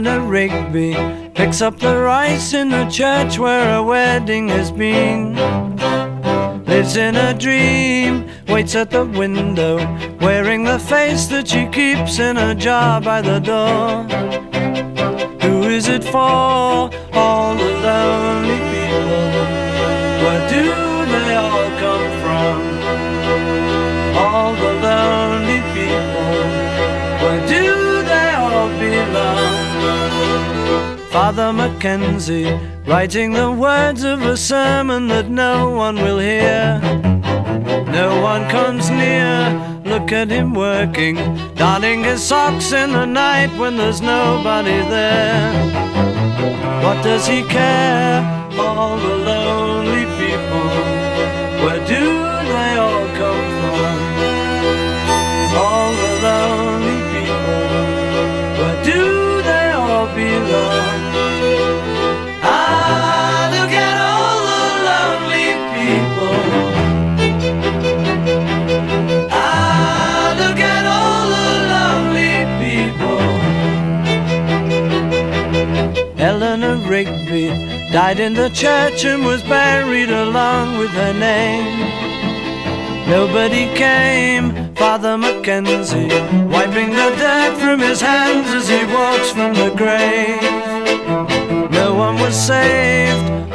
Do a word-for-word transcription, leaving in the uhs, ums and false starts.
Eleanor Rigby picks up the rice in the church where a wedding has been. Lives in a dream, waits at the window, wearing the face that she keeps in a jar by the door. Who is it for? All the lonely people. Where do they all come from? All the lonely people. Where do they all belong? Father Mackenzie, writing the words of a sermon that no one will hear. No one comes near, look at him working, darning his socks in the night when there's nobody there. What does he care? All the lonely people. Where do they all come from? All the lonely people. Where do they all belong? Eleanor Rigby died in the church and was buried along with her name. Nobody came, Father Mackenzie, wiping the dirt from his hands as he walks from the grave. No one was saved,